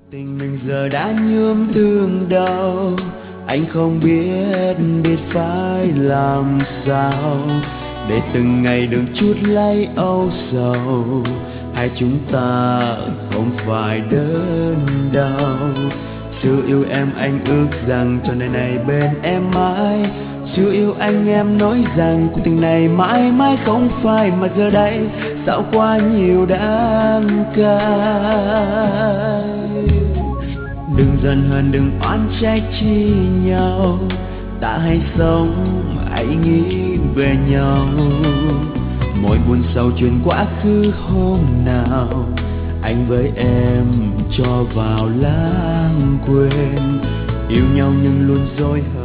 Tình mình giờ đã nhuốm thương đau, anh không biết phải làm sao để từng ngày đừng chút lấy âu sầu. Hai chúng ta không phải đơn đau. Chưa yêu em anh ước rằng cho đời này bên em mãi. Chưa yêu anh em nói rằng cuộc tình này mãi mãi không phai. Mà giờ đây dạo qua nhiều đắng cay. Đừng giận hờn đừng oán trách chi nhau, ta hãy sống hãy nghĩ về nhau. Mỗi buồn sầu chuyện quá khứ hôm nào, anh với em cho vào lãng quên. Yêu nhau nhưng luôn dối